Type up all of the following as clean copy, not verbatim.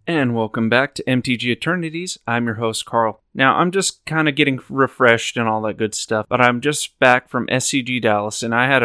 And welcome back to MTG Eternities. I'm your host, Carl. Now, I'm just kind of getting refreshed and all that good stuff, but I'm just back from SCG Dallas, and I had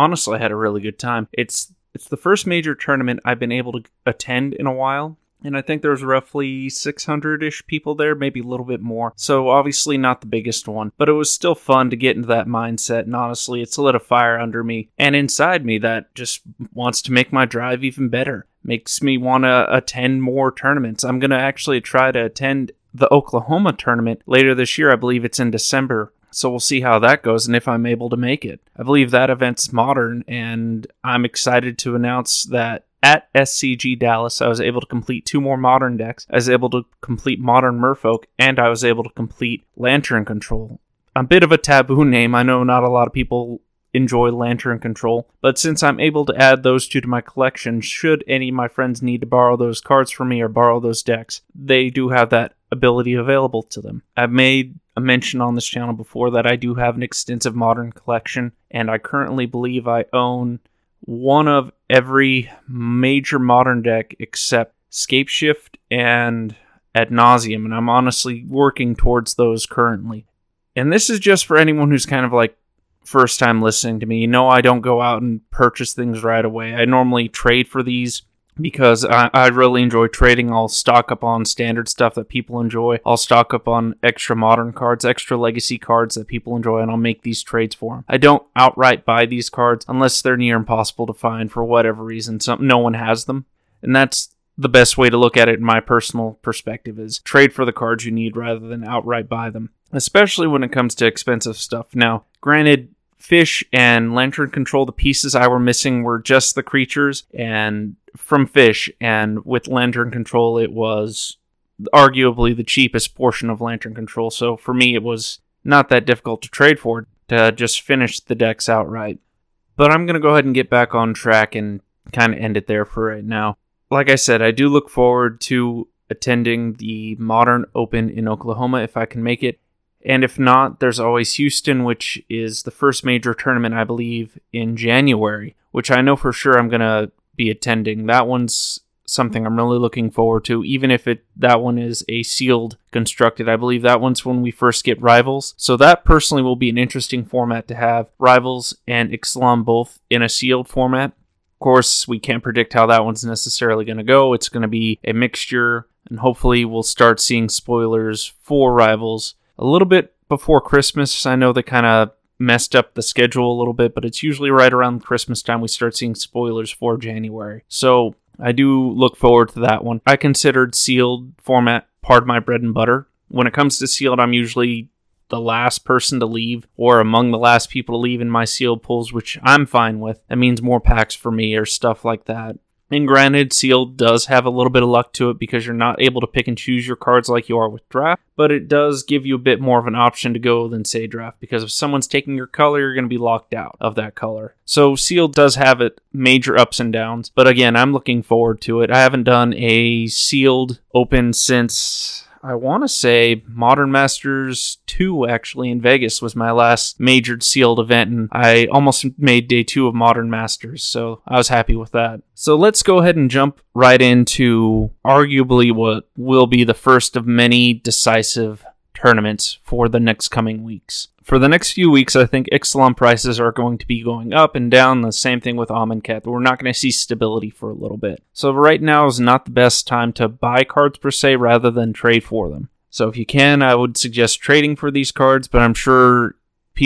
a really good time. It's the first major tournament I've been able to attend in a while, and I think there's roughly 600-ish people there, maybe a little bit more. So obviously not the biggest one, but it was still fun to get into that mindset, and honestly, it's lit a fire under me and inside me that just wants to make my drive even better. Makes me want to attend more tournaments. I'm going to actually try to attend the Oklahoma tournament later this year. I believe it's in December. So we'll see how that goes and if I'm able to make it. I believe that event's modern, and I'm excited to announce that at SCG Dallas, I was able to complete 2 more modern decks. I was able to complete Modern Merfolk, and I was able to complete Lantern Control. A bit of a taboo name. I know not a lot of people enjoy Lantern Control, but since I'm able to add those 2 to my collection, should any of my friends need to borrow those cards from me or borrow those decks, they do have that ability available to them. I've made a mention on this channel before that I do have an extensive modern collection, and I currently believe I own one of every major modern deck except Scapeshift and Ad Nauseam, and I'm honestly working towards those currently. And this is just for anyone who's kind of like first time listening to me. You know, I don't go out and purchase things right away. I normally trade for these because I really enjoy trading. I'll stock up on standard stuff that people enjoy. I'll stock up on extra modern cards, extra legacy cards that people enjoy, and I'll make these trades for them. I don't outright buy these cards unless they're near impossible to find for whatever reason. No one has them. And that's the best way to look at it in my personal perspective, is trade for the cards you need rather than outright buy them, especially when it comes to expensive stuff. Now, granted, Fish and Lantern Control, the pieces I were missing were just the creatures and from Fish, and with Lantern Control it was arguably the cheapest portion of Lantern Control, so for me it was not that difficult to trade for to just finish the decks outright. But I'm going to go ahead and get back on track and kind of end it there for right now. Like I said, I do look forward to attending the Modern Open in Oklahoma if I can make it. And if not, there's always Houston, which is the first major tournament, I believe, in January, which I know for sure I'm going to be attending. That one's something I'm really looking forward to, even if that one is a sealed constructed. I believe that one's when we first get Rivals. So that personally will be an interesting format to have Rivals and Ixalan both in a sealed format. Of course, we can't predict how that one's necessarily going to go. It's going to be a mixture, and hopefully we'll start seeing spoilers for Rivals a little bit before Christmas. I know they kind of messed up the schedule a little bit, but it's usually right around Christmas time we start seeing spoilers for January. So I do look forward to that one. I considered sealed format part of my bread and butter. When it comes to sealed, I'm usually the last person to leave or among the last people to leave in my sealed pools, which I'm fine with. That means more packs for me or stuff like that. And granted, sealed does have a little bit of luck to it because you're not able to pick and choose your cards like you are with draft, but it does give you a bit more of an option to go than, say, draft, because if someone's taking your color, you're going to be locked out of that color. So sealed does have it major ups and downs, but again, I'm looking forward to it. I haven't done a sealed open since, I want to say, Modern Masters 2, actually, in Vegas was my last major sealed event, and I almost made day 2 of Modern Masters, so I was happy with that. So let's go ahead and jump right into arguably what will be the first of many decisive tournaments for the next coming weeks. For the next few weeks, I think Ixalan prices are going to be going up and down. The same thing with Amonkhet. We're not going to see stability for a little bit. So right now is not the best time to buy cards per se, rather than trade for them. So if you can, I would suggest trading for these cards, but I'm sure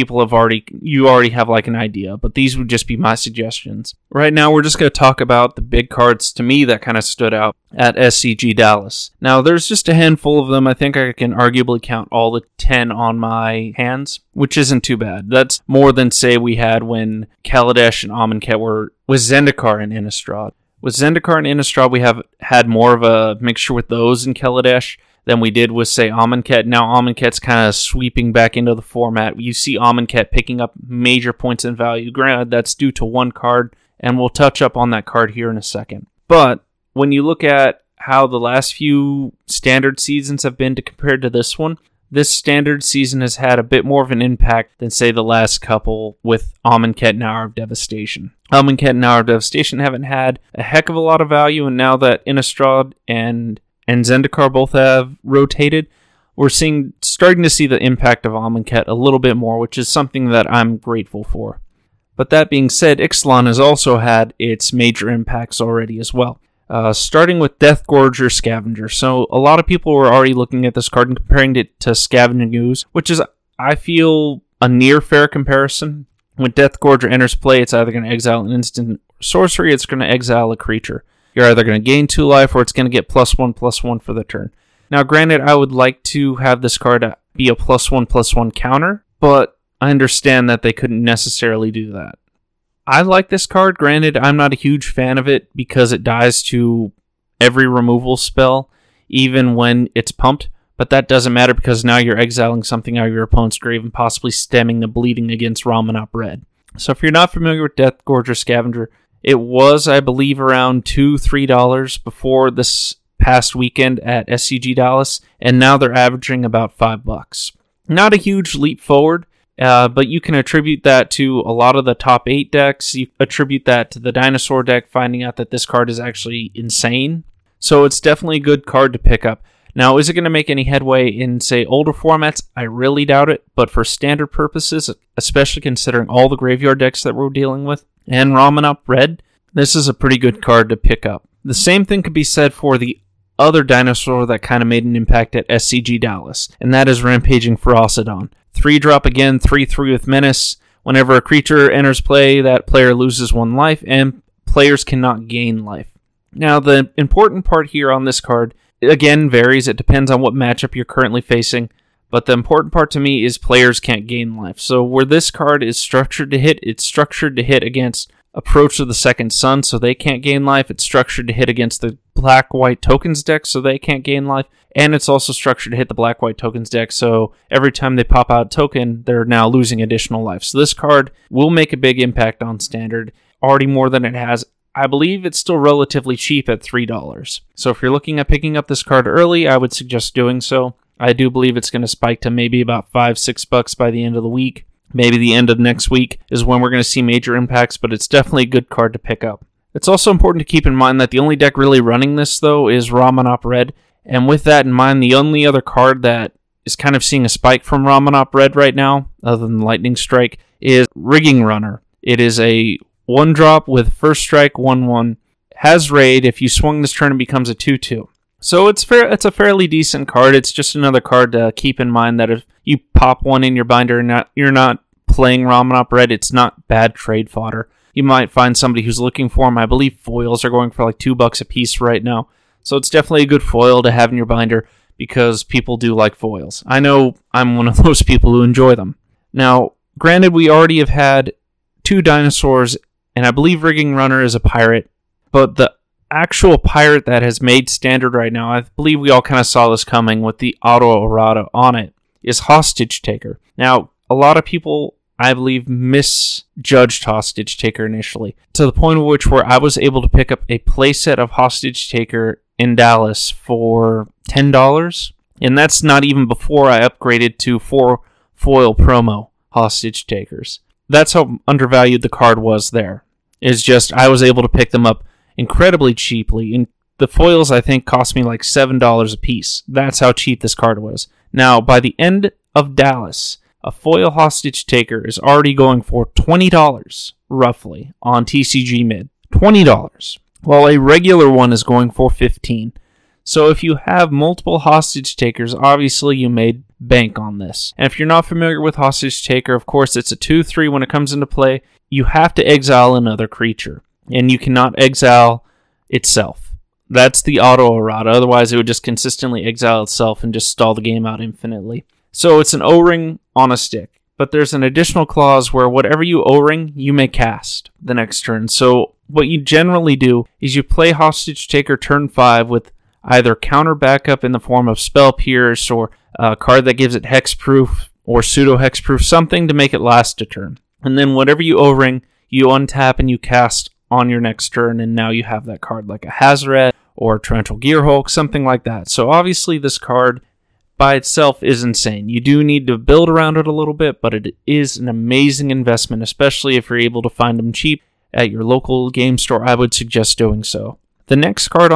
you already have like an idea, but these would just be my suggestions. Right now, we're just going to talk about the big cards to me that kind of stood out at SCG Dallas. Now, there's just a handful of them. I think I can arguably count all the 10 on my hands, which isn't too bad. That's more than, say, we had when Kaladesh and Amonkhet were with Zendikar and Innistrad. With Zendikar and Innistrad, we have had more of a mixture with those in Kaladesh than we did with, say, Amonkhet. Now Amonkhet's kind of sweeping back into the format. You see Amonkhet picking up major points in value. Granted, that's due to one card, and we'll touch up on that card here in a second. But when you look at how the last few standard seasons have been compared to this one, this standard season has had a bit more of an impact than, say, the last couple with Amonkhet and Hour of Devastation. Amonkhet and Hour of Devastation haven't had a heck of a lot of value, and now that Innistrad and and Zendikar both have rotated, we're starting to see the impact of Amonkhet a little bit more, which is something that I'm grateful for. But that being said, Ixalan has also had its major impacts already as well. Starting with Deathgorger Scavenger. So a lot of people were already looking at this card and comparing it to Scavenging Ooze, which is, I feel, a near fair comparison. When Deathgorger enters play, it's either going to exile an instant sorcery, it's going to exile a creature. You're either going to gain 2 life, or it's going to get +1/+1 for the turn. Now, granted, I would like to have this card be a +1/+1 counter, but I understand that they couldn't necessarily do that. I like this card. Granted, I'm not a huge fan of it because it dies to every removal spell, even when it's pumped, but that doesn't matter because now you're exiling something out of your opponent's grave and possibly stemming the bleeding against Ramunap Red. So if you're not familiar with Deathgorger Scavenger, it was, I believe, around $2-3 before this past weekend at SCG Dallas, and now they're averaging about $5. Not a huge leap forward, but you can attribute that to a lot of the top 8 decks. You attribute that to the Dinosaur deck, finding out that this card is actually insane. So it's definitely a good card to pick up. Now, is it going to make any headway in, say, older formats? I really doubt it, but for standard purposes, especially considering all the graveyard decks that we're dealing with, and Ramunap Red, this is a pretty good card to pick up. The same thing could be said for the other dinosaur that kind of made an impact at SCG Dallas, and that is Rampaging Ferocidon. 3-drop again, 3/3 with Menace. Whenever a creature enters play, that player loses 1 life, and players cannot gain life. Now, the important part here on this card, again, varies. It depends on what matchup you're currently facing, but the important part to me is players can't gain life. So where this card is structured to hit, it's structured to hit against Approach of the Second Sun, so they can't gain life. It's structured to hit against the Black-White Tokens deck, so they can't gain life. And it's also structured to hit the Black-White Tokens deck, so every time they pop out a token, they're now losing additional life. So this card will make a big impact on Standard, already more than it has. I believe it's still relatively cheap at $3. So if you're looking at picking up this card early, I would suggest doing so. I do believe it's going to spike to maybe about $5-6 by the end of the week. Maybe the end of next week is when we're going to see major impacts, but it's definitely a good card to pick up. It's also important to keep in mind that the only deck really running this, though, is Ramunap Red. And with that in mind, the only other card that is kind of seeing a spike from Ramunap Red right now, other than Lightning Strike, is Rigging Runner. It is a 1-drop with first strike, 1/1. Has raid. If you swung this turn, it becomes a 2/2. So it's a fairly decent card. It's just another card to keep in mind that if you pop one in your binder and you're not playing Ramunap Red, it's not bad trade fodder. You might find somebody who's looking for them. I believe foils are going for like $2 a piece right now. So it's definitely a good foil to have in your binder because people do like foils. I know I'm one of those people who enjoy them. Now, granted, we already have had 2 dinosaurs, and I believe Rigging Runner is a pirate, but the actual pirate that has made Standard right now, I believe we all kind of saw this coming with the auto errata on it, is Hostage Taker. Now, a lot of people, I believe, misjudged Hostage Taker initially, to the point of which where I was able to pick up a playset of Hostage Taker in Dallas for $10, and that's not even before I upgraded to 4 foil promo Hostage Takers. That's how undervalued the card was there. It's just, I was able to pick them up incredibly cheaply, and the foils, I think, cost me like $7 a piece. That's how cheap this card was. Now, by the end of Dallas, a foil Hostage Taker is already going for $20, roughly, on TCG Mid. $20, while a regular one is going for $15. So if you have multiple Hostage Takers, obviously you made bank on this. And if you're not familiar with Hostage Taker, of course, it's a 2/3 when it comes into play. You have to exile another creature, and you cannot exile itself. That's the auto errata. Otherwise, it would just consistently exile itself and just stall the game out infinitely. So it's an O-ring on a stick. But there's an additional clause where whatever you O-ring, you may cast the next turn. So what you generally do is you play Hostage Taker turn 5 with either counter backup in the form of Spell Pierce or a card that gives it hexproof or pseudo hexproof, something to make it last a turn. And then whatever you O-ring, you untap and you cast on your next turn, and now you have that card like a Hazoret or a Torrential Gearhulk, something like that. So obviously this card by itself is insane. You do need to build around it a little bit, but it is an amazing investment, especially if you're able to find them cheap at your local game store. I would suggest doing so. The next card on the list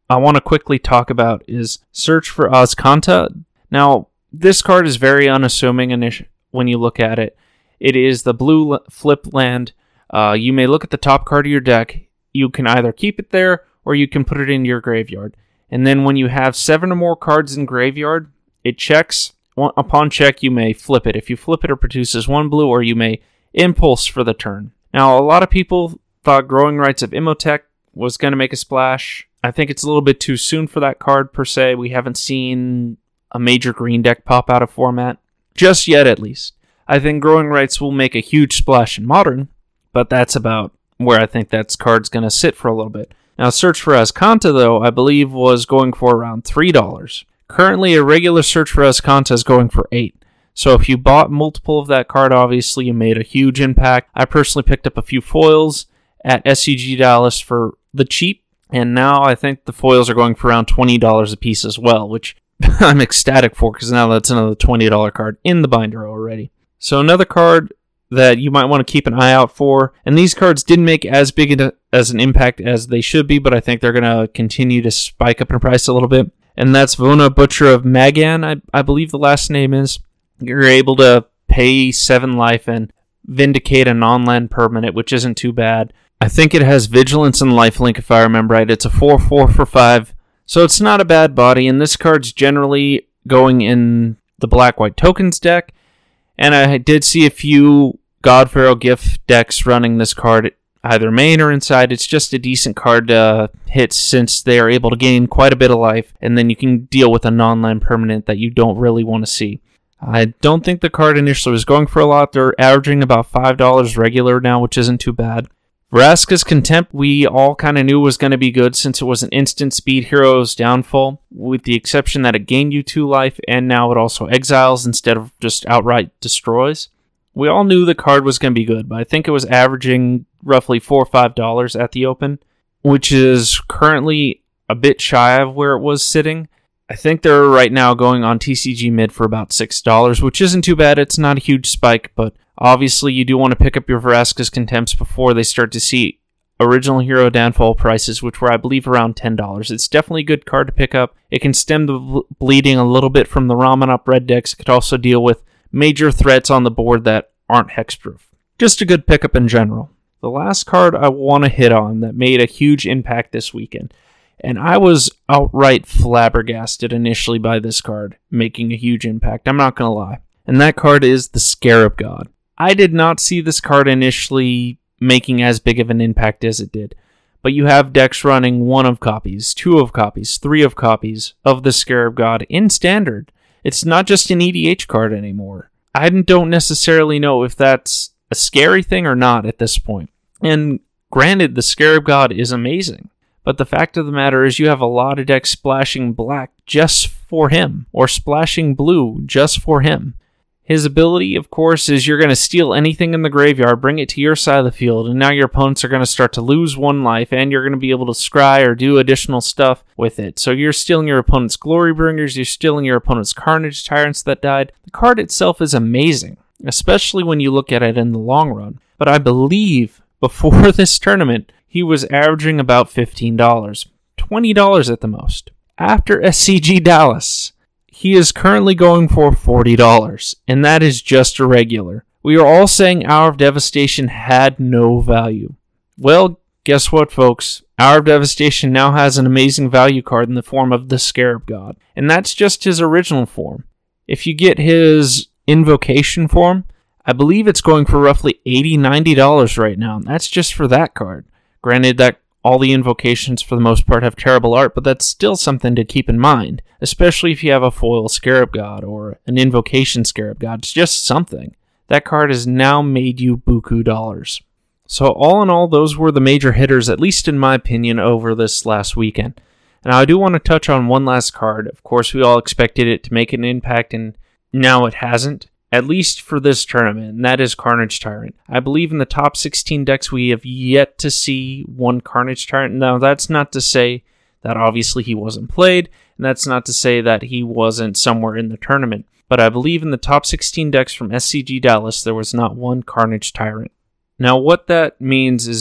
I want to quickly talk about is Search for Azcanta. Now, this card is very unassuming when you look at it. It is the blue flip land. You may look at the top card of your deck. You can either keep it there or you can put it in your graveyard. And then when you have 7 or more cards in graveyard, it checks. Upon check, you may flip it. If you flip it, it produces 1 blue, or you may impulse for the turn. Now, a lot of people thought Growing Rites of Imhotep was going to make a splash. I think it's a little bit too soon for that card, per se. We haven't seen a major green deck pop out of format. Just yet, at least. I think Growing Rites will make a huge splash in Modern, but that's about where I think that card's going to sit for a little bit. Now, Search for Azcanta, though, I believe was going for around $3. Currently, a regular Search for Azcanta is going for $8. So if you bought multiple of that card, obviously you made a huge impact. I personally picked up a few foils at SCG Dallas for the cheap, and now I think the foils are going for around $20 a piece as well, which I'm ecstatic for, because now that's another $20 card in the binder already. So another card that you might want to keep an eye out for, and these cards didn't make as big as an impact as they should be, but I think they're going to continue to spike up in price a little bit, and that's Vona, Butcher of Magan, I believe the last name is. You're able to pay 7 life and Vindicate a non-land permanent, which isn't too bad. I think it has Vigilance and Lifelink, if I remember right. It's a 4/4 for 5, so it's not a bad body, and this card's generally going in the black-white tokens deck, and I did see a few God Pharaoh gift decks running this card either main or inside. It's just a decent card to hit since they are able to gain quite a bit of life, and then you can deal with a non-land permanent that you don't really want to see. I don't think the card initially was going for a lot. They're averaging about $5 regular now, which isn't too bad. Vraska's Contempt, we all kind of knew was going to be good since it was an instant speed hero's downfall, with the exception that it gained you 2 life, and now it also exiles instead of just outright destroys. We all knew the card was going to be good, but I think it was averaging roughly $4 or $5 at the open, which is currently a bit shy of where it was sitting. I think they're right now going on TCG mid for about $6, which isn't too bad. It's not a huge spike, but obviously you do want to pick up your Vraska's Contempts before they start to see original hero downfall prices, which were, I believe, around $10. It's definitely a good card to pick up. It can stem the bleeding a little bit from the Ramen Up red decks. It could also deal with major threats on the board that aren't hexproof. Just a good pickup in general. The last card I want to hit on that made a huge impact this weekend, and I was outright flabbergasted initially by this card making a huge impact, I'm not going to lie. And that card is the Scarab God. I did not see this card initially making as big of an impact as it did. But you have decks running 1 of copies, 2 of copies, 3 of copies of the Scarab God in Standard. It's not just an EDH card anymore. I don't necessarily know if that's a scary thing or not at this point. And granted, the Scarab God is amazing. But the fact of the matter is you have a lot of decks splashing black just for him, or splashing blue just for him. His ability, of course, is you're going to steal anything in the graveyard, bring it to your side of the field, and now your opponents are going to start to lose 1 life, and you're going to be able to scry or do additional stuff with it. So you're stealing your opponent's Glorybringers, you're stealing your opponent's Carnage Tyrants that died. The card itself is amazing, especially when you look at it in the long run. But I believe before this tournament, he was averaging about $15, $20 at the most. After SCG Dallas, he is currently going for $40, and that is just a regular. We are all saying Hour of Devastation had no value. Well, guess what, folks? Hour of Devastation now has an amazing value card in the form of the Scarab God, and that's just his original form. If you get his Invocation form, I believe it's going for roughly $80, $90 right now, and that's just for that card. Granted that all the invocations for the most part have terrible art, but that's still something to keep in mind, especially if you have a foil Scarab God or an invocation Scarab God. It's just something. That card has now made you buku dollars. So all in all, those were the major hitters, at least in my opinion, over this last weekend. And I do want to touch on one last card. Of course, we all expected it to make an impact, and now it hasn't. At least for this tournament, and that is Carnage Tyrant. I believe in the top 16 decks we have yet to see one Carnage Tyrant. Now, that's not to say that obviously he wasn't played, and that's not to say that he wasn't somewhere in the tournament. But I believe in the top 16 decks from SCG Dallas, there was not one Carnage Tyrant. Now, what that means is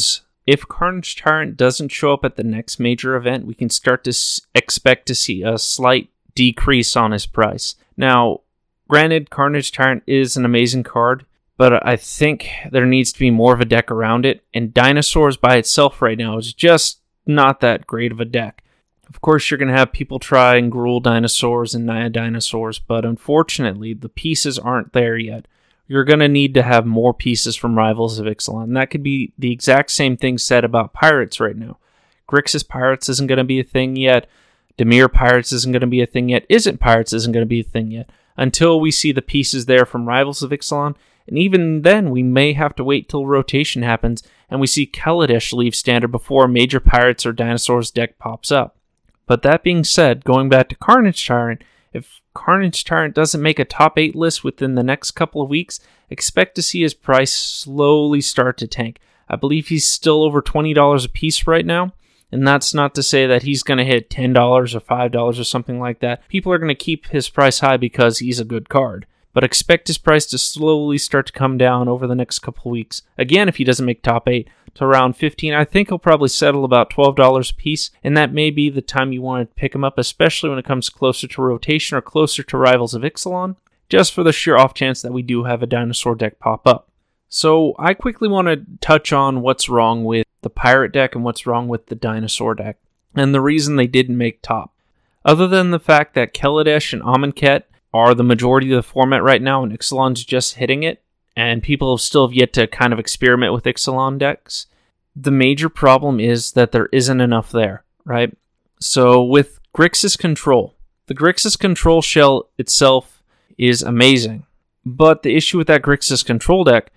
if Carnage Tyrant doesn't show up at the next major event, we can start to expect to see a slight decrease on his price. Now, granted, Carnage Tyrant is an amazing card, but I think there needs to be more of a deck around it, and Dinosaurs by itself right now is just not that great of a deck. Of course, you're going to have people try and Gruul Dinosaurs and Naya Dinosaurs, but unfortunately, the pieces aren't there yet. You're going to need to have more pieces from Rivals of Ixalan, and that could be the exact same thing said about Pirates right now. Grixis Pirates isn't going to be a thing yet. Dimir Pirates isn't going to be a thing yet. Izzet Pirates isn't going to be a thing yet, until we see the pieces there from Rivals of Ixalan. And even then, we may have to wait till rotation happens and we see Kaladesh leave standard before a major Pirates or Dinosaurs deck pops up. But that being said, going back to Carnage Tyrant, if Carnage Tyrant doesn't make a top 8 list within the next couple of weeks, expect to see his price slowly start to tank. I believe he's still over $20 a piece right now, and that's not to say that he's going to hit $10 or $5 or something like that. People are going to keep his price high because he's a good card. But expect his price to slowly start to come down over the next couple weeks. Again, if he doesn't make top 8 to around 15, I think he'll probably settle about $12 a piece, and that may be the time you want to pick him up, especially when it comes closer to rotation or closer to Rivals of Ixalan, just for the sheer off chance that we do have a dinosaur deck pop up. So I quickly want to touch on what's wrong with the Pirate deck and what's wrong with the dinosaur deck, and the reason they didn't make top. Other than the fact that Kaladesh and Amonkhet are the majority of the format right now, and Ixalan's just hitting it, and people still have yet to kind of experiment with Ixalan decks. The major problem is that there isn't enough there, right? So with Grixis Control, the Grixis Control shell itself is amazing, but the issue with that Grixis Control deck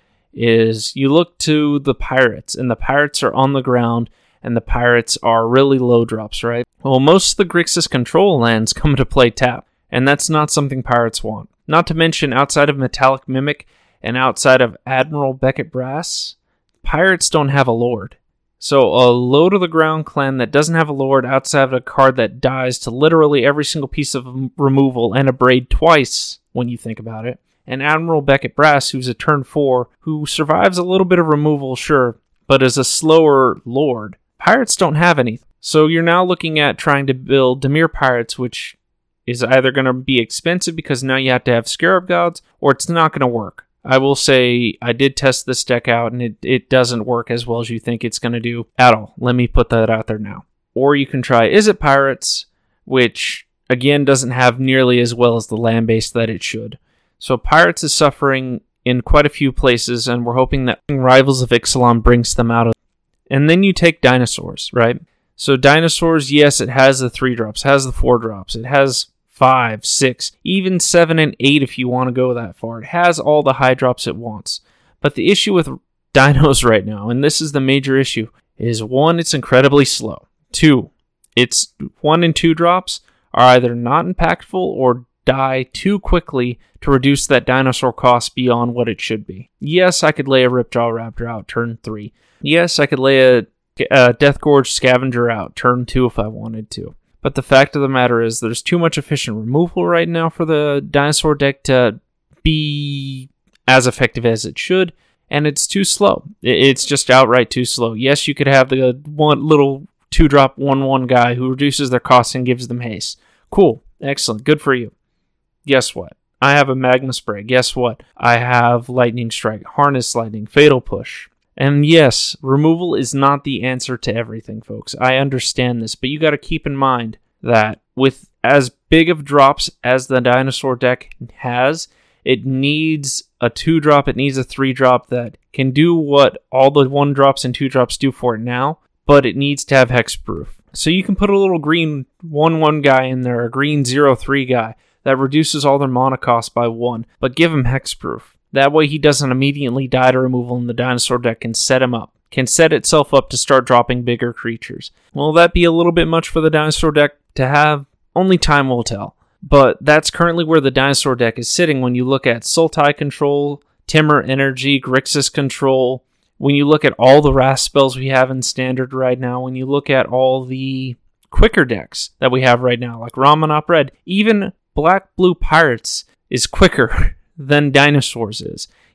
is you look to the Pirates, and the Pirates are on the ground, and the Pirates are really low drops, right? Well, most of the Grixis Control lands come to play tap, and that's not something Pirates want. Not to mention, outside of Metallic Mimic and outside of Admiral Beckett Brass, Pirates don't have a Lord. So a low-to-the-ground clan that doesn't have a Lord outside of a card that dies to literally every single piece of removal and a Braid twice, when you think about it, and Admiral Beckett Brass, who's a turn 4, who survives a little bit of removal, sure, but is a slower Lord. Pirates don't have anything. So you're now looking at trying to build Dimir Pirates, which is either going to be expensive because now you have to have Scarab Gods, or it's not going to work. I will say I did test this deck out, and it doesn't work as well as you think it's going to do at all. Let me put that out there now. Or you can try Izzet Pirates, which, again, doesn't have nearly as well as the land base that it should. So Pirates is suffering in quite a few places, and we're hoping that Rivals of Ixalan brings them out of it. And then you take Dinosaurs, right? So Dinosaurs, yes, it has the 3 drops, has the 4 drops, it has 5, 6, even 7 and 8 if you want to go that far. It has all the high drops it wants. But the issue with Dinos right now, and this is the major issue, is 1, it's incredibly slow. 2, its 1 and 2 drops are either not impactful or die too quickly to reduce that dinosaur cost beyond what it should be. Yes, I could lay a Ripjaw Raptor out turn 3. Yes, I could lay a Deathgorge Scavenger out turn 2 if I wanted to. But the fact of the matter is there's too much efficient removal right now for the dinosaur deck to be as effective as it should, and it's too slow. It's just outright too slow. Yes, you could have the one little 2-drop 1/1 guy who reduces their cost and gives them haste. Cool. Excellent. Good for you. Guess what? I have a Magma Spray. Guess what? I have Lightning Strike, Harness Lightning, Fatal Push. And yes, removal is not the answer to everything, folks. I understand this, but you got to keep in mind that with as big of drops as the dinosaur deck has, it needs a 2-drop, it needs a 3-drop that can do what all the 1-drops and 2-drops do for it now, but it needs to have hexproof. So you can put a little green 1/1 guy in there, a green 0/3 guy that reduces all their mana cost by 1, but give him hexproof. That way he doesn't immediately die to removal and the dinosaur deck can set him up. Can set itself up to start dropping bigger creatures. Will that be a little bit much for the dinosaur deck to have? Only time will tell. But that's currently where the dinosaur deck is sitting when you look at Sultai Control, Timur Energy, Grixis Control. When you look at all the Wrath spells we have in Standard right now. When you look at all the quicker decks that we have right now, like Ramunap Red. Even Black Blue Pirates is quicker than Dinosaurs is.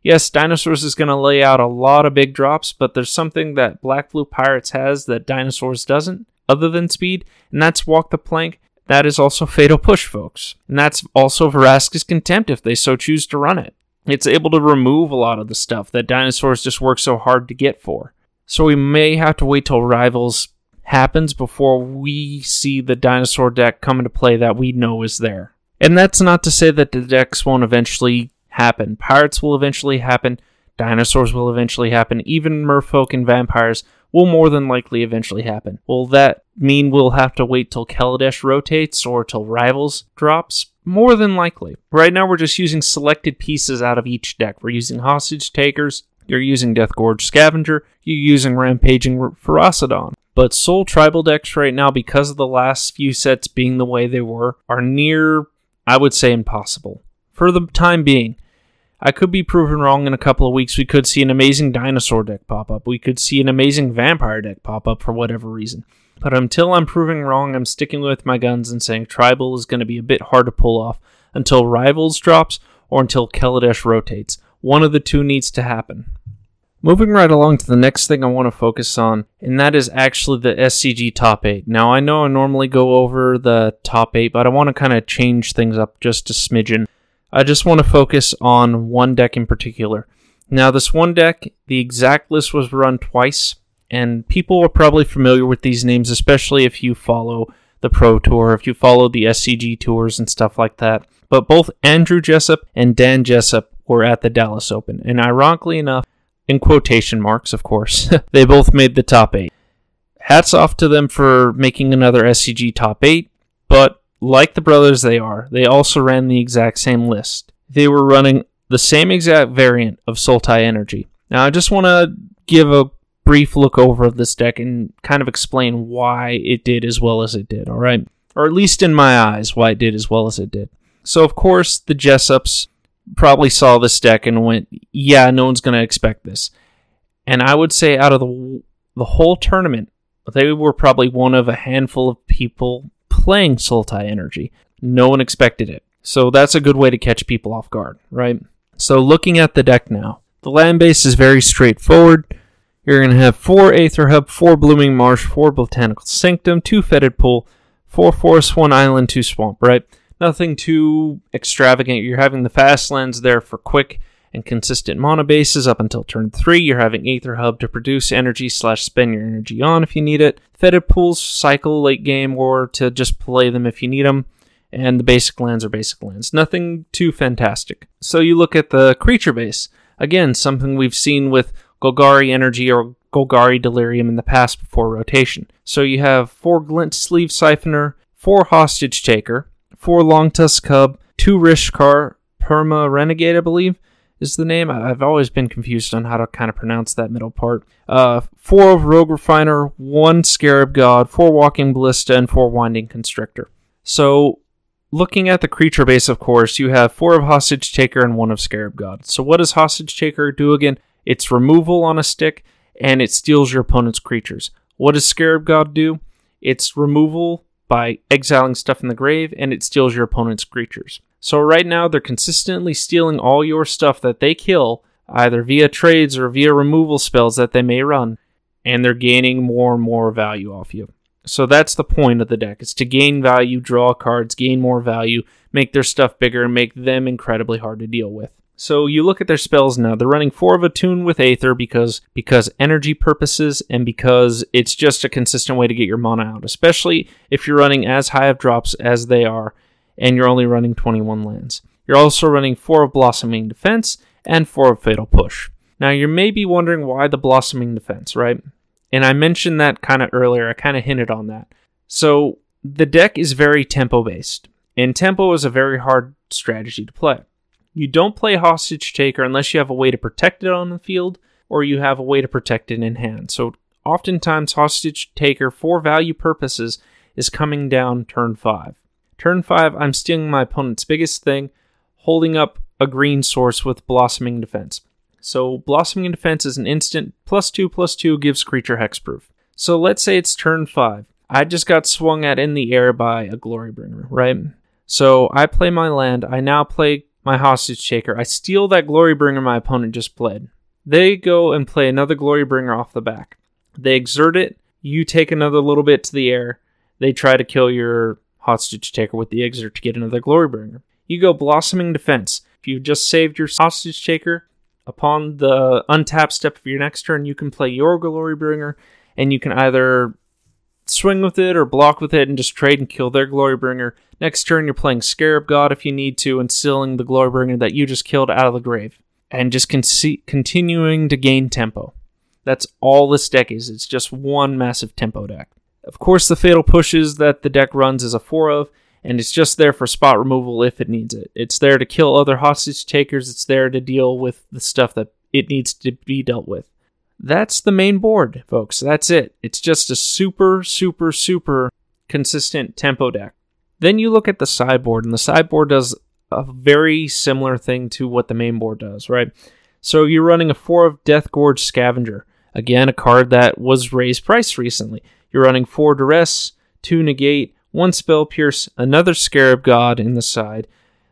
Yes, Dinosaurs is going to lay out a lot of big drops, but there's something that Black Blue Pirates has that Dinosaurs doesn't, other than speed, and that's Walk the Plank. That is also Fatal Push, folks. And that's also Vraska's Contempt if they so choose to run it. It's able to remove a lot of the stuff that Dinosaurs just work so hard to get for. So we may have to wait till Rivals happens before we see the Dinosaur deck come into play that we know is there. And that's not to say that the decks won't eventually happen. Pirates will eventually happen. Dinosaurs will eventually happen. Even Merfolk and Vampires will more than likely eventually happen. Will that mean we'll have to wait till Kaladesh rotates or till Rivals drops? More than likely. Right now we're just using selected pieces out of each deck. We're using Hostage Takers, you're using Deathgorge Scavenger, you're using Rampaging Ferocidon. But Soul Tribal decks right now, because of the last few sets being the way they were, are near, I would say, impossible. For the time being. I could be proven wrong in a couple of weeks. We could see an amazing Dinosaur deck pop up. We could see an amazing Vampire deck pop up for whatever reason. But until I'm proving wrong, I'm sticking with my guns and saying Tribal is going to be a bit hard to pull off until Rivals drops or until Kaladesh rotates. One of the two needs to happen. Moving right along to the next thing I want to focus on, and that is actually the SCG top 8. Now, I know I normally go over the top 8, but I want to kind of change things up just a smidgen. I just want to focus on one deck in particular. Now, this one deck, the exact list was run twice, and people are probably familiar with these names, especially if you follow the Pro Tour, if you follow the SCG tours and stuff like that. But both Andrew Jessup and Dan Jessup were at the Dallas Open, and ironically enough, in quotation marks, of course, they both made the top 8. Hats off to them for making another SCG top 8, but like the brothers they are, they also ran the exact same list. They were running the same exact variant of Sultai Energy. Now, I just want to give a brief look over of this deck and kind of explain why it did as well as it did, alright? Or at least in my eyes, why it did as well as it did. So, of course, the Jessups probably saw this deck and went, yeah, no one's going to expect this. And I would say out of the whole tournament, they were probably one of a handful of people playing Sultai Energy. No one expected it. So that's a good way to catch people off guard, right? So looking at the deck now, the land base is very straightforward. You're going to have 4 Aether Hub, 4 Blooming Marsh, 4 Botanical Sanctum, 2 Fetid Pool, 4 Forest, 1 Island, 2 Swamp, right? Nothing too extravagant. You're having the fast lands there for quick and consistent mana bases up until turn 3. You're having Aether Hub to produce energy / spend your energy on if you need it. Fetid Pools cycle late game or to just play them if you need them. And the basic lands are basic lands. Nothing too fantastic. So you look at the creature base. Again, something we've seen with Golgari Energy or Golgari Delirium in the past before rotation. So you have 4 Glint Sleeve Siphoner, 4 Hostage Taker, 4 Longtusk Hub, 2 Rishkar, Perma Renegade, I believe, is the name. I've always been confused on how to kind of pronounce that middle part. 4 of Rogue Refiner, 1 Scarab God, 4 Walking Ballista, and 4 Winding Constrictor. So, looking at the creature base, of course, you have 4 of Hostage Taker and 1 of Scarab God. So what does Hostage Taker do again? It's removal on a stick, and it steals your opponent's creatures. What does Scarab God do? It's removal by exiling stuff in the grave, and it steals your opponent's creatures. So right now, they're consistently stealing all your stuff that they kill, either via trades or via removal spells that they may run, and they're gaining more and more value off you. So that's the point of the deck. It's to gain value, draw cards, gain more value, make their stuff bigger, and make them incredibly hard to deal with. So you look at their spells now. They're running 4 of Attune with Aether because energy purposes and because it's just a consistent way to get your mana out, especially if you're running as high of drops as they are and you're only running 21 lands. You're also running 4 of Blossoming Defense and 4 of Fatal Push. Now you may be wondering why the Blossoming Defense, right? And I mentioned that kind of earlier. I kind of hinted on that. So the deck is very tempo-based, and tempo is a very hard strategy to play. You don't play Hostage Taker unless you have a way to protect it on the field, or you have a way to protect it in hand. So oftentimes Hostage Taker, for value purposes, is coming down turn 5. Turn 5, I'm stealing my opponent's biggest thing, holding up a green source with Blossoming Defense. So Blossoming Defense is an instant, +2/+2 gives creature hexproof. So let's say it's turn 5. I just got swung at in the air by a Glorybringer, right? So I play my land. I now play my Hostage Taker. I steal that Glorybringer my opponent just played. They go and play another Glorybringer off the back. They exert it. You take another little bit to the air. They try to kill your Hostage Taker with the exert to get another Glorybringer. You go Blossoming Defense. If you've just saved your Hostage Taker, upon the untap step of your next turn, you can play your Glorybringer, and you can either swing with it or block with it and just trade and kill their Glorybringer. Next turn, you're playing Scarab God if you need to, and stealing the Glorybringer that you just killed out of the grave. And just continuing to gain tempo. That's all this deck is. It's just one massive tempo deck. Of course, the Fatal Pushes that the deck runs is a 4 of, and it's just there for spot removal if it needs it. It's there to kill other Hostage Takers. It's there to deal with the stuff that it needs to be dealt with. That's the main board, folks. That's it. It's just a super, super, super consistent tempo deck. Then you look at the sideboard, and the sideboard does a very similar thing to what the main board does, right? So you're running a 4 of Deathgorge Scavenger. Again, a card that was raised price recently. You're running 4 Duress, 2 Negate, 1 Spell Pierce, another Scarab God in the side,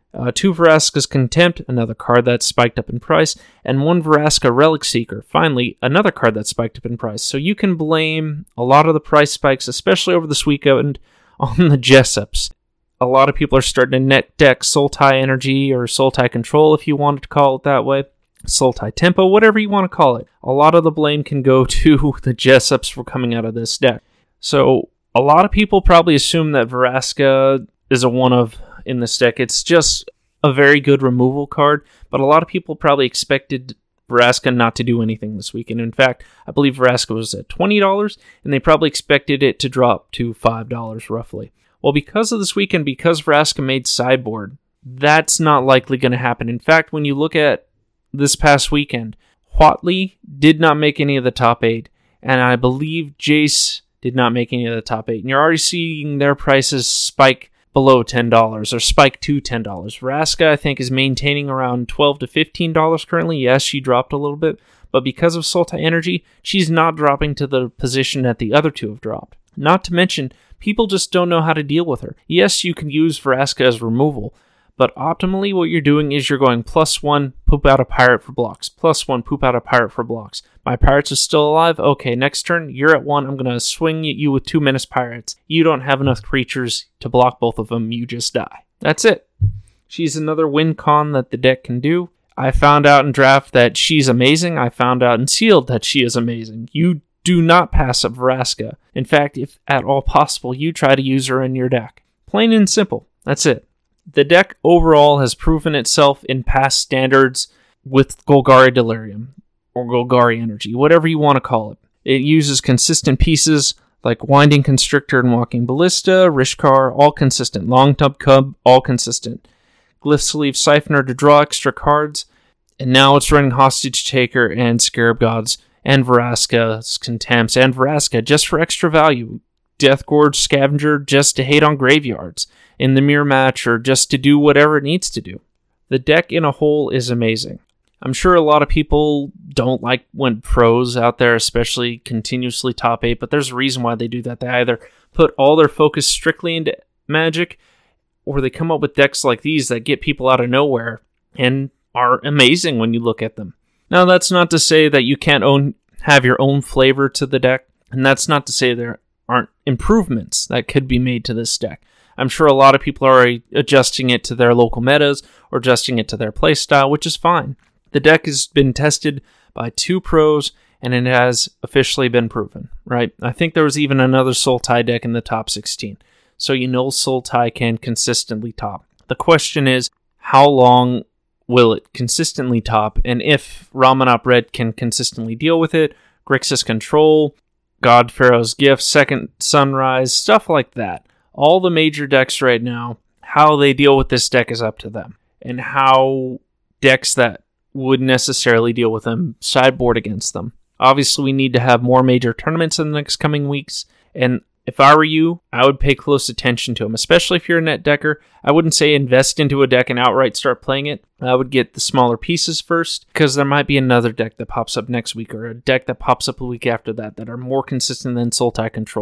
2 Vraska's Contempt, another card that's spiked up in price, and 1 Vraska Relic Seeker, finally, another card that's spiked up in price. So you can blame a lot of the price spikes, especially over this weekend, on the Jessups. A lot of people are starting to net deck Sultai Energy or Sultai Control, if you wanted to call it that way. Sultai Tempo, whatever you want to call it. A lot of the blame can go to the Jessups for coming out of this deck. So a lot of people probably assume that Vraska is a 1 of in this deck. It's just a very good removal card, but a lot of people probably expected Vraska not to do anything this week. And in fact, I believe Vraska was at $20, and they probably expected it to drop to $5 roughly. Well, because of this weekend, because Vraska made sideboard, that's not likely going to happen. In fact, when you look at this past weekend, Huatli did not make any of the top 8, and I believe Jace did not make any of the top 8. And you're already seeing their prices spike below $10 or spike to $10. Vraska, I think, is maintaining around $12 to $15 currently. Yes, she dropped a little bit, but because of Sultai Energy, she's not dropping to the position that the other two have dropped. Not to mention, people just don't know how to deal with her. Yes, you can use Vraska as removal, but optimally what you're doing is you're going +1, poop out a pirate for blocks. +1, poop out a pirate for blocks. My pirates are still alive. Okay, next turn, you're at 1. I'm going to swing at you with 2 Menace Pirates. You don't have enough creatures to block both of them. You just die. That's it. She's another win con that the deck can do. I found out in draft that she's amazing. I found out in sealed that she is amazing. You do not pass up Vraska. In fact, if at all possible, you try to use her in your deck. Plain and simple. That's it. The deck overall has proven itself in past standards with Golgari Delirium, or Golgari Energy, whatever you want to call it. It uses consistent pieces like Winding Constrictor and Walking Ballista, Rishkar, all consistent. Longtub Cub, all consistent. Glyph Sleeve Siphoner to draw extra cards, and now it's running Hostage Taker and Scarab Gods and Vraska's Contempts and Vraska just for extra value. Deathgorge Scavenger just to hate on graveyards in the mirror match or just to do whatever it needs to do. The deck in a whole is amazing. I'm sure a lot of people don't like when pros out there, especially continuously top 8, but there's a reason why they do that. They either put all their focus strictly into Magic, or they come up with decks like these that get people out of nowhere and are amazing when you look at them. Now, that's not to say that you can't have your own flavor to the deck, and that's not to say there aren't improvements that could be made to this deck. I'm sure a lot of people are adjusting it to their local metas or adjusting it to their playstyle, which is fine. The deck has been tested by 2 pros, and it has officially been proven, right? I think there was even another Sultai deck in the top 16. So you know Sultai can consistently top. The question is, how long will it consistently top? And if Ramunap Red can consistently deal with it, Grixis Control, God Pharaoh's Gift, Second Sunrise, stuff like that. All the major decks right now, how they deal with this deck is up to them. And how decks that would necessarily deal with them sideboard against them. Obviously, we need to have more major tournaments in the next coming weeks. And if I were you, I would pay close attention to them, especially if you're a net decker. I wouldn't say invest into a deck and outright start playing it. I would get the smaller pieces first, because there might be another deck that pops up next week, or a deck that pops up a week after that are more consistent than Sultai Control.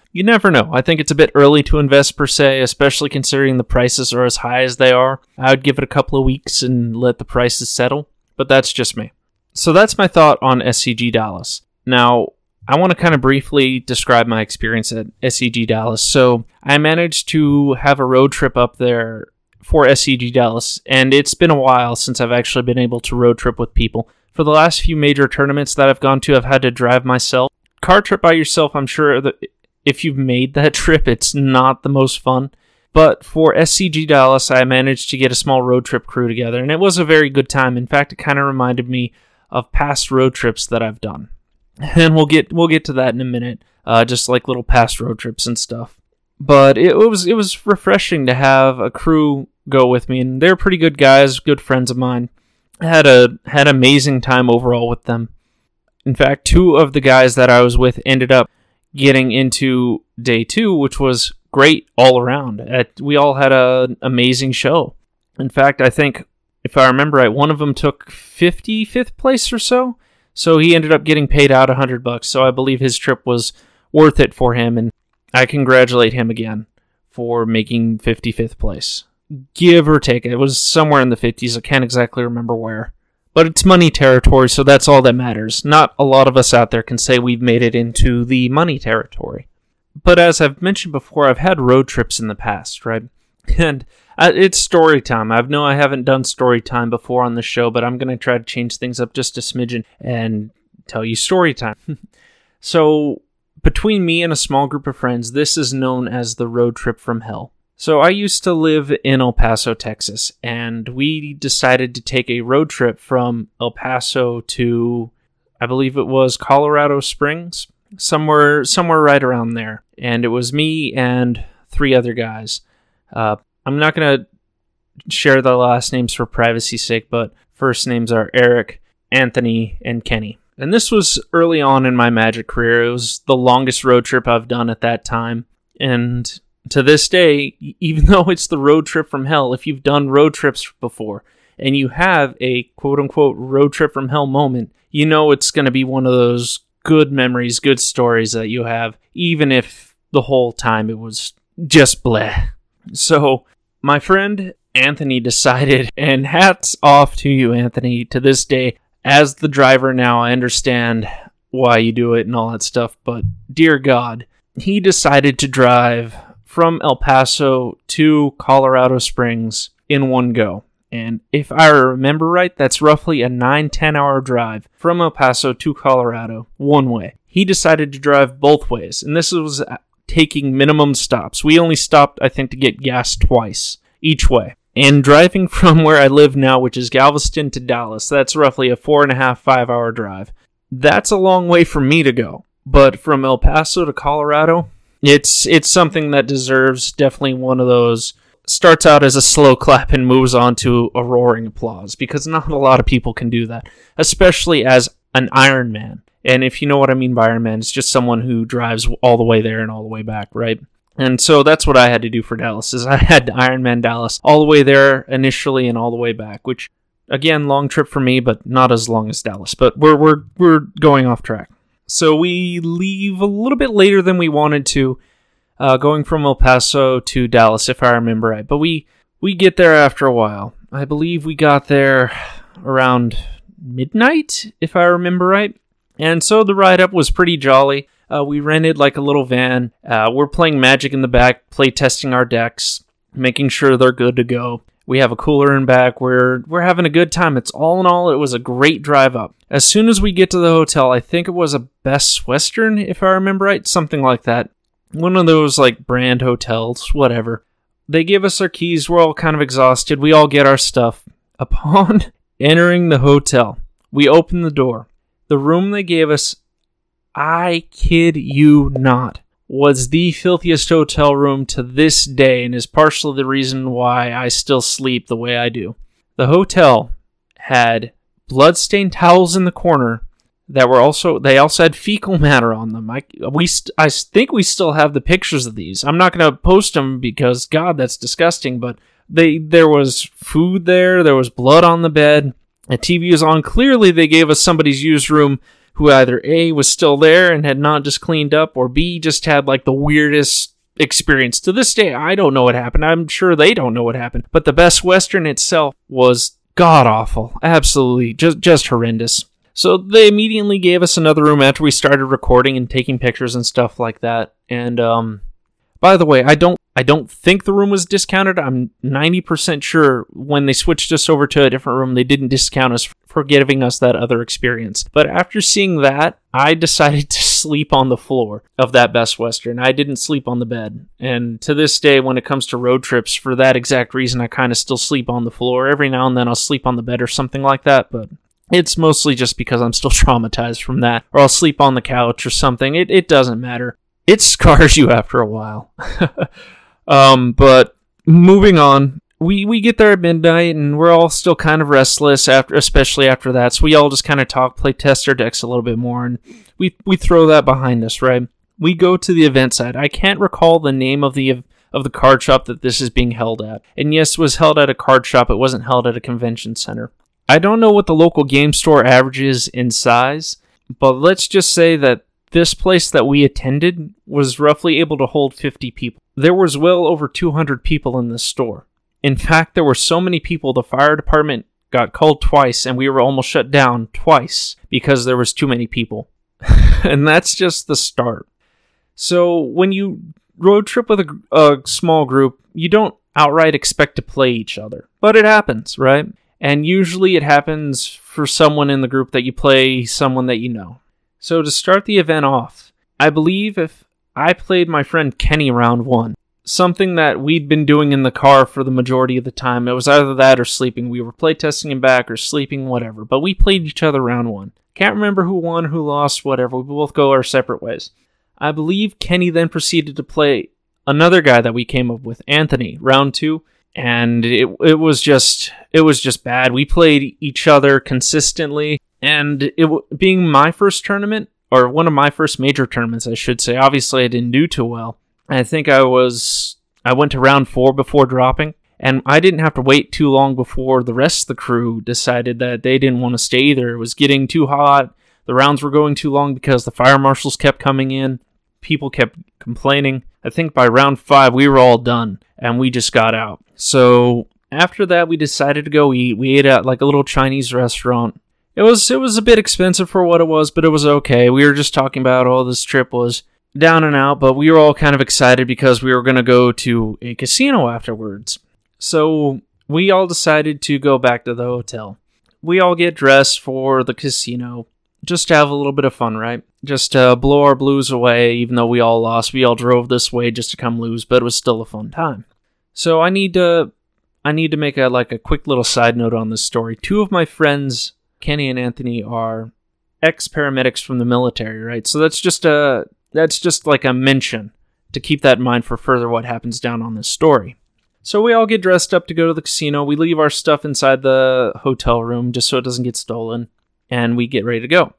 you never know. I think it's a bit early to invest per se, especially considering the prices are as high as they are. I would give it a couple of weeks and let the prices settle, but that's just me. So that's my thought on SCG Dallas. Now, I want to kind of briefly describe my experience at SCG Dallas. So I managed to have a road trip up there for SCG Dallas, and it's been a while since I've actually been able to road trip with people. For the last few major tournaments that I've gone to, I've had to drive myself. Car trip by yourself, I'm sure that if you've made that trip, it's not the most fun. But for SCG Dallas, I managed to get a small road trip crew together, and it was a very good time. In fact, it kind of reminded me of past road trips that I've done. And we'll get to that in a minute, just like little past road trips and stuff. But it was refreshing to have a crew go with me, and they're pretty good guys, good friends of mine. I had an amazing time overall with them. In fact, 2 of the guys that I was with ended up getting into day 2, which was great all around. We all had an amazing show. In fact, I think, if I remember right, one of them took 55th place or so. So he ended up getting paid out $100. So I believe his trip was worth it for him, and I congratulate him again for making 55th place. Give or take. It was somewhere in the 50s. I can't exactly remember where. But it's money territory, so that's all that matters. Not a lot of us out there can say we've made it into the money territory. But as I've mentioned before, I've had road trips in the past, right? And it's story time. I know I haven't done story time before on the show, but I'm going to try to change things up just a smidgen and tell you story time. So, between me and a small group of friends, this is known as the road trip from hell. So, I used to live in El Paso, Texas, and we decided to take a road trip from El Paso to, I believe it was Colorado Springs, somewhere right around there. And it was me and 3 other guys. I'm not going to share the last names for privacy's sake, but first names are Eric, Anthony, and Kenny. And this was early on in my Magic career. It was the longest road trip I've done at that time. And to this day, even though it's the road trip from hell, if you've done road trips before and you have a quote-unquote road trip from hell moment, you know it's going to be one of those good memories, good stories that you have, even if the whole time it was just bleh. So, my friend Anthony decided, and hats off to you, Anthony, to this day. As the driver now, I understand why you do it and all that stuff, but dear God, he decided to drive from El Paso to Colorado Springs in one go. And if I remember right, that's roughly a 9-10 hour drive from El Paso to Colorado, one way. He decided to drive both ways, and this was taking minimum stops. We only stopped, I think, to get gas twice each way. And driving from where I live now, which is Galveston to Dallas, that's roughly a 4.5-5 hour drive. That's a long way for me to go. But from El Paso to Colorado, it's something that deserves definitely one of those. Starts out as a slow clap and moves on to a roaring applause, because not a lot of people can do that, especially as an Ironman. And if you know what I mean by Ironman, it's just someone who drives all the way there and all the way back, right? And so that's what I had to do for Dallas, is I had to Ironman Dallas all the way there initially and all the way back, which, again, long trip for me, but not as long as Dallas. But we're going off track. So we leave a little bit later than we wanted to, going from El Paso to Dallas, if I remember right. But we get there after a while. I believe we got there around midnight, if I remember right. And so the ride up was pretty jolly. We rented like a little van. We're playing Magic in the back, play testing our decks, making sure they're good to go. We have a cooler in back. We're having a good time. It's all in all, it was a great drive up. As soon as we get to the hotel, I think it was a Best Western, if I remember right, something like that. One of those like brand hotels, whatever. They give us our keys. We're all kind of exhausted. We all get our stuff. Upon entering the hotel, we open the door. The room they gave us, I kid you not, was the filthiest hotel room to this day, and is partially the reason why I still sleep the way I do. The hotel had bloodstained towels in the corner that were they also had fecal matter on them. I think we still have the pictures of these. I'm not going to post them because, God, that's disgusting, but there was food there was blood on the bed, a TV was on. Clearly they gave us somebody's used room who either A, was still there and had not just cleaned up, or B, just had like the weirdest experience. To this day, I don't know what happened. I'm sure they don't know what happened. But the Best Western itself was god-awful. Absolutely. Just horrendous. So they immediately gave us another room after we started recording and taking pictures and stuff like that. And, by the way, I don't think the room was discounted. I'm 90% sure when they switched us over to a different room, they didn't discount us for giving us that other experience. But after seeing that, I decided to sleep on the floor of that Best Western. I didn't sleep on the bed. And to this day, when it comes to road trips, for that exact reason, I kind of still sleep on the floor. Every now and then I'll sleep on the bed or something like that, but it's mostly just because I'm still traumatized from that. Or I'll sleep on the couch or something. It doesn't matter. It scars you after a while. But moving on, we get there at midnight and we're all still kind of restless especially after that. So we all just kind of talk, play test our decks a little bit more, and we throw that behind us, right? We go to the event site. I can't recall the name of the card shop that this is being held at. And yes, it was held at a card shop. It wasn't held at a convention center. I don't know what the local game store averages in size, but let's just say that this place that we attended was roughly able to hold 50 people. There was well over 200 people in this store. In fact, there were so many people, the fire department got called twice and we were almost shut down twice because there was too many people. And that's just the start. So when you road trip with a small group, you don't outright expect to play each other. But it happens, right? And usually it happens for someone in the group that you play, someone that you know. So to start the event off, I believe if I played my friend Kenny round 1, something that we'd been doing in the car for the majority of the time, it was either that or sleeping. We were playtesting him back or sleeping, whatever. But we played each other round 1. Can't remember who won, who lost, whatever. We both go our separate ways. I believe Kenny then proceeded to play another guy that we came up with, Anthony, round 2. And it was just bad. We played each other consistently. And being my first tournament, or one of my first major tournaments, I should say, obviously I didn't do too well. I think I went to round 4 before dropping, and I didn't have to wait too long before the rest of the crew decided that they didn't want to stay either. It was getting too hot. The rounds were going too long because the fire marshals kept coming in. People kept complaining. I think by round 5, we were all done, and we just got out. So after that, we decided to go eat. We ate at like a little Chinese restaurant. It was a bit expensive for what it was, but it was okay. We were just talking about, this trip was down and out, but we were all kind of excited because we were going to go to a casino afterwards. So we all decided to go back to the hotel. We all get dressed for the casino, just to have a little bit of fun, right? Just to blow our blues away, even though we all lost. We all drove this way just to come lose, but it was still a fun time. So I need to make a quick little side note on this story. 2 of my friends, Kenny and Anthony, are ex-paramedics from the military, right? So that's just like a mention to keep that in mind for further what happens down on this story. So we all get dressed up to go to the casino. We leave our stuff inside the hotel room just so it doesn't get stolen, and we get ready to go.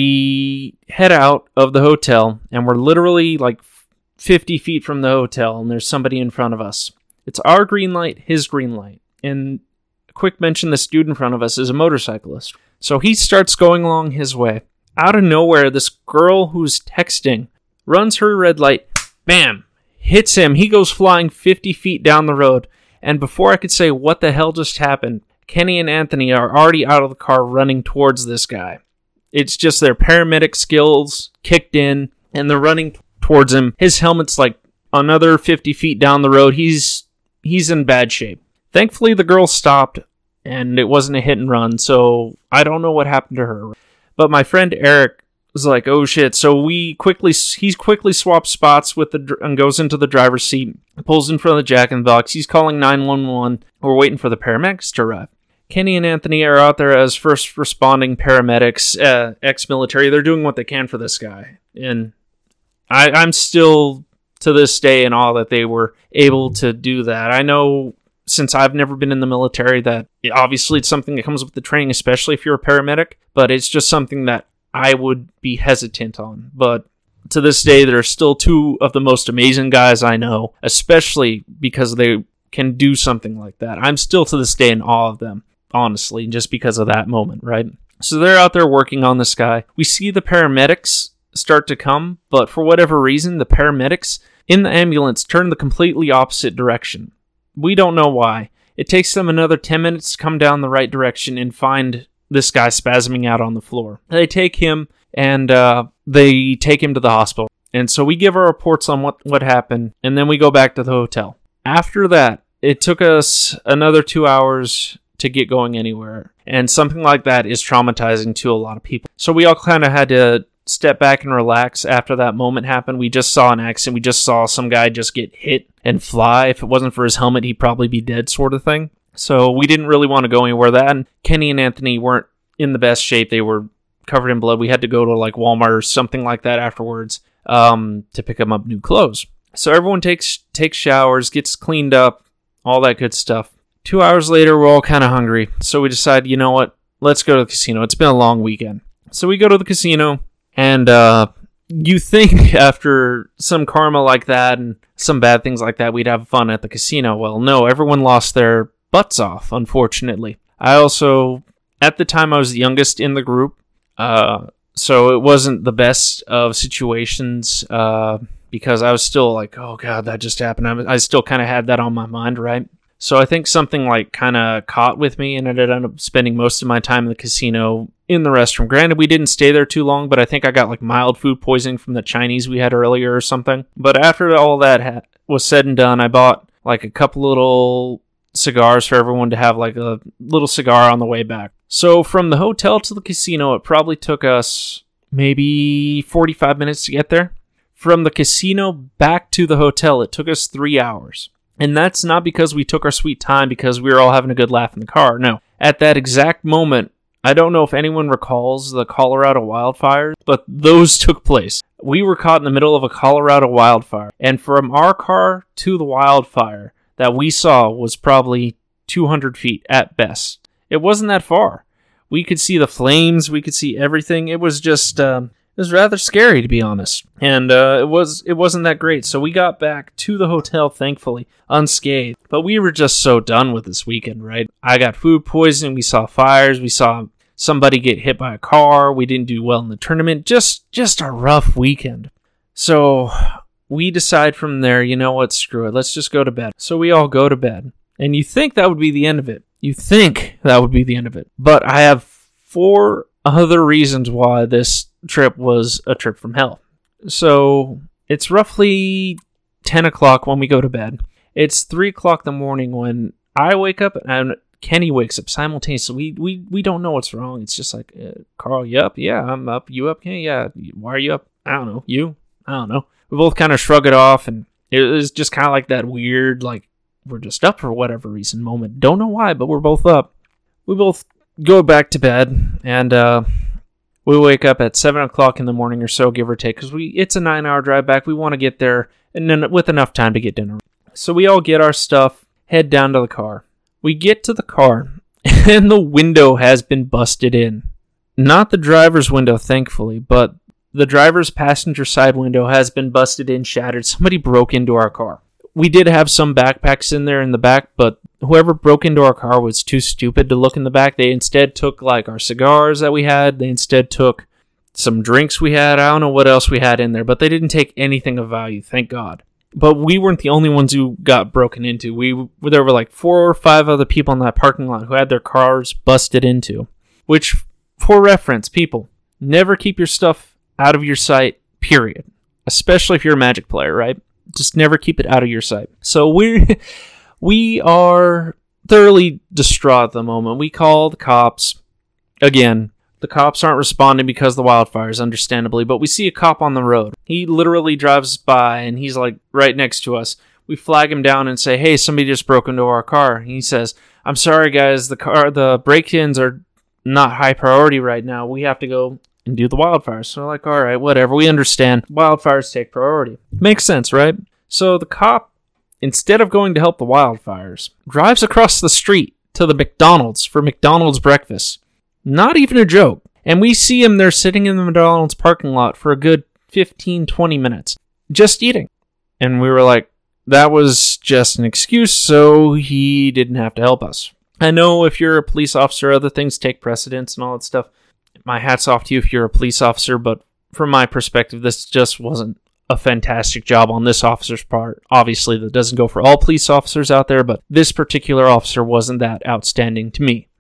We head out of the hotel, and we're literally like 50 feet from the hotel, and there's somebody in front of us. It's our green light, his green light. And a quick mention, this dude in front of us is a motorcyclist. So he starts going along his way. Out of nowhere, this girl who's texting runs her red light, bam, hits him. He goes flying 50 feet down the road. And before I could say what the hell just happened, Kenny and Anthony are already out of the car running towards this guy. It's just their paramedic skills kicked in, and they're running towards him. His helmet's like another 50 feet down the road. He's in bad shape. Thankfully, the girl stopped, and it wasn't a hit and run, so I don't know what happened to her. But my friend Eric was like, oh shit. So he quickly swaps spots and goes into the driver's seat, pulls in front of the Jack in the Box. He's calling 911. We're waiting for the paramedics to arrive. Kenny and Anthony are out there as first responding paramedics, ex-military. They're doing what they can for this guy. And I'm still, to this day, in awe that they were able to do that. I know, since I've never been in the military, that obviously it's something that comes with the training, especially if you're a paramedic, but it's just something that I would be hesitant on. But to this day, there are still 2 of the most amazing guys I know, especially because they can do something like that. I'm still to this day in awe of them, honestly, just because of that moment, right? So they're out there working on this guy. We see the paramedics start to come, but for whatever reason, the paramedics in the ambulance turn the completely opposite direction. We don't know why. It takes them another 10 minutes to come down the right direction and find this guy spasming out on the floor. They take him and they take him to the hospital. And so we give our reports on what happened, and then we go back to the hotel. After that, it took us another 2 hours to get going anywhere. And something like that is traumatizing to a lot of people. So we all kind of had to step back and relax after that moment happened. We just saw an accident. We just saw some guy just get hit and fly. If it wasn't for his helmet, he'd probably be dead, sort of thing. So we didn't really want to go anywhere. That and Kenny and Anthony weren't in the best shape. They were covered in blood. We had to go to like Walmart or something like that afterwards to pick them up new clothes. So everyone takes showers, gets cleaned up, all that good stuff. 2 hours later, we're all kind of hungry. So we decide, you know what? Let's go to the casino. It's been a long weekend. So we go to the casino, and you think after some karma like that and some bad things like that, we'd have fun at the casino. Well, no, everyone lost their butts off, unfortunately. I also, at the time, I was the youngest in the group, so it wasn't the best of situations because I was still like, oh God, that just happened. I still kind of had that on my mind, right? So I think something like kind of caught with me, and I ended up spending most of my time in the casino in the restroom. Granted, we didn't stay there too long, but I think I got like mild food poisoning from the Chinese we had earlier or something. But after all that was said and done, I bought like a couple little cigars for everyone to have like a little cigar on the way back. So from the hotel to the casino, it probably took us maybe 45 minutes to get there. From the casino back to the hotel, it took us 3 hours. And that's not because we took our sweet time because we were all having a good laugh in the car. No. At that exact moment, I don't know if anyone recalls the Colorado wildfires, but those took place. We were caught in the middle of a Colorado wildfire. And from our car to the wildfire that we saw was probably 200 feet at best. It wasn't that far. We could see the flames. We could see everything. It was just... It was rather scary, to be honest, and it wasn't that great. So we got back to the hotel, thankfully, unscathed. But we were just so done with this weekend, right? I got food poisoning. We saw fires. We saw somebody get hit by a car. We didn't do well in the tournament. Just a rough weekend. So we decide from there, you know what? Screw it. Let's just go to bed. So we all go to bed, and you think that would be the end of it. But I have 4 other reasons why this trip was a trip from hell. So it's roughly 10 o'clock when we go to bed. It's 3 o'clock in the morning when I wake up and Kenny wakes up simultaneously. We don't know what's wrong. It's just like, Carl, you up? Yeah, I'm up. You up? Yeah. Why are you up? I don't know. You? I don't know. We both kind of shrug it off, and it was just kind of like that weird, like, we're just up for whatever reason moment. Don't know why, but we're both up. We both go back to bed, and we wake up at 7 o'clock in the morning or so, give or take, because it's a 9-hour drive back. We want to get there and then with enough time to get dinner. So we all get our stuff, head down to the car. We get to the car, and the window has been busted in. Not the driver's window, thankfully, but the driver's passenger side window has been busted in, shattered. Somebody broke into our car. We did have some backpacks in there in the back, but whoever broke into our car was too stupid to look in the back. They instead took like our cigars that we had. They instead took some drinks we had. I don't know what else we had in there, but they didn't take anything of value, thank God. But we weren't the only ones who got broken into. There were like 4 or 5 other people in that parking lot who had their cars busted into. Which, for reference, people, never keep your stuff out of your sight, period. Especially if you're a Magic player, right? Just never keep it out of your sight. So we are thoroughly distraught at the moment. We call the cops. Again, the cops aren't responding because of the wildfires, understandably, but we see a cop on the road. He literally drives by, and he's like right next to us. We flag him down and say, hey, somebody just broke into our car. And he says, I'm sorry, guys, the break-ins are not high priority right now. We have to go and do the wildfires. So we're like, all right, whatever. We understand. Wildfires take priority. Makes sense, right? So the cop, instead of going to help the wildfires, drives across the street to the McDonald's for McDonald's breakfast. Not even a joke. And we see him there sitting in the McDonald's parking lot for a good 15, 20 minutes, just eating. And we were like, that was just an excuse, so he didn't have to help us. I know if you're a police officer, other things take precedence and all that stuff. my hat's off to you if you're a police officer, but from my perspective, this just wasn't a fantastic job on this officer's part. Obviously, that doesn't go for all police officers out there, but this particular officer wasn't that outstanding to me.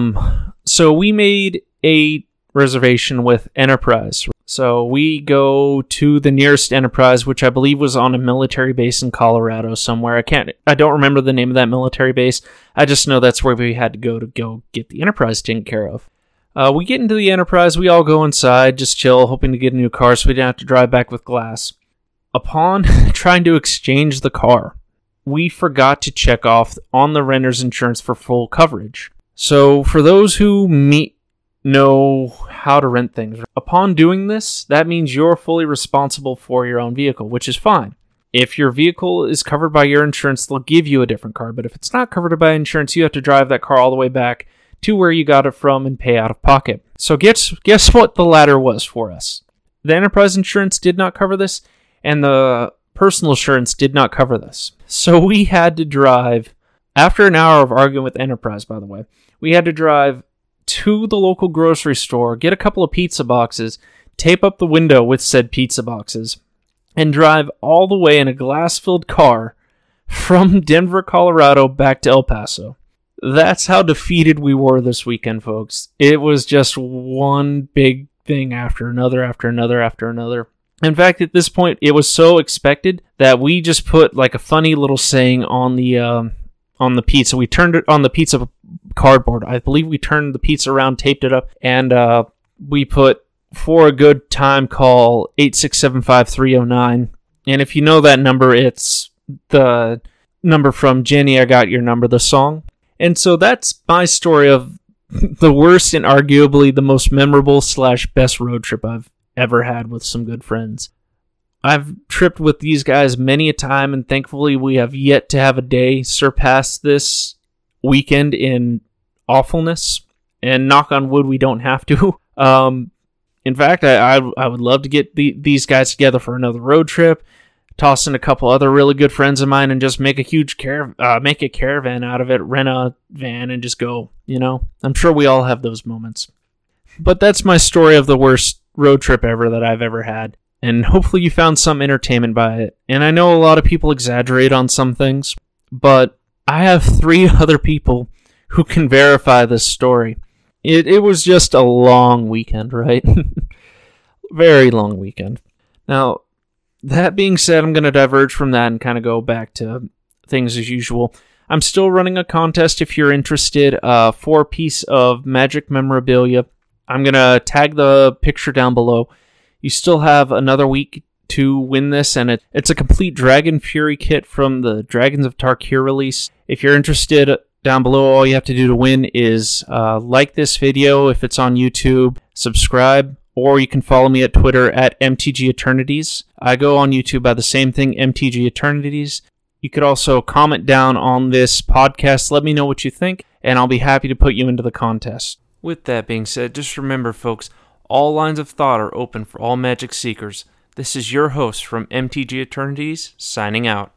So we made a reservation with Enterprise. So we go to the nearest Enterprise, which I believe was on a military base in Colorado somewhere. I don't remember the name of that military base. I just know that's where we had to go get the Enterprise taken care of. We get into the Enterprise, we all go inside, just chill, hoping to get a new car so we didn't have to drive back with glass. Upon trying to exchange the car, we forgot to check off on the renter's insurance for full coverage. So for those who know how to rent things, upon doing this, that means you're fully responsible for your own vehicle, which is fine. If your vehicle is covered by your insurance, they'll give you a different car, but if it's not covered by insurance, you have to drive that car all the way back to where you got it from and pay out of pocket. So guess what the latter was for us? The Enterprise insurance did not cover this, and the personal insurance did not cover this. So we had to drive, after an hour of arguing with Enterprise, by the way, we had to drive to the local grocery store, get a couple of pizza boxes, tape up the window with said pizza boxes, and drive all the way in a glass-filled car from Denver, Colorado, back to El Paso. That's how defeated we were this weekend, folks. It was just one big thing after another, after another, after another. In fact, at this point, it was so expected that we just put like a funny little saying on the pizza. We turned it on the pizza cardboard. I believe we turned the pizza around, taped it up, and we put, for a good time, call 8675309. And if you know that number, it's the number from Jenny, I Got Your Number, the song. And so that's my story of the worst and arguably the most memorable / best road trip I've ever had with some good friends. I've tripped with these guys many a time, and thankfully we have yet to have a day surpass this weekend in awfulness. And knock on wood, we don't have to. In fact, I would love to get these guys together for another road trip, toss in a couple other really good friends of mine, and just make a huge make a caravan out of it, rent a van, and just go. I'm sure we all have those moments. But that's my story of the worst road trip ever that I've ever had. And hopefully you found some entertainment by it. And I know a lot of people exaggerate on some things, but I have 3 other people who can verify this story. It was just a long weekend, right? Very long weekend. Now, that being said, I'm going to diverge from that and kind of go back to things as usual. I'm still running a contest if you're interested for a piece of Magic memorabilia. I'm going to tag the picture down below. You still have another week to win this, and it's a complete Dragon Fury kit from the Dragons of Tarkir release. If you're interested, down below, all you have to do to win is like this video if it's on YouTube, subscribe, or you can follow me at Twitter at MTG Eternities. I go on YouTube by the same thing, MTG Eternities. You could also comment down on this podcast, let me know what you think, and I'll be happy to put you into the contest. With that being said, just remember, folks, all lines of thought are open for all Magic seekers. This is your host from MTG Eternities, signing out.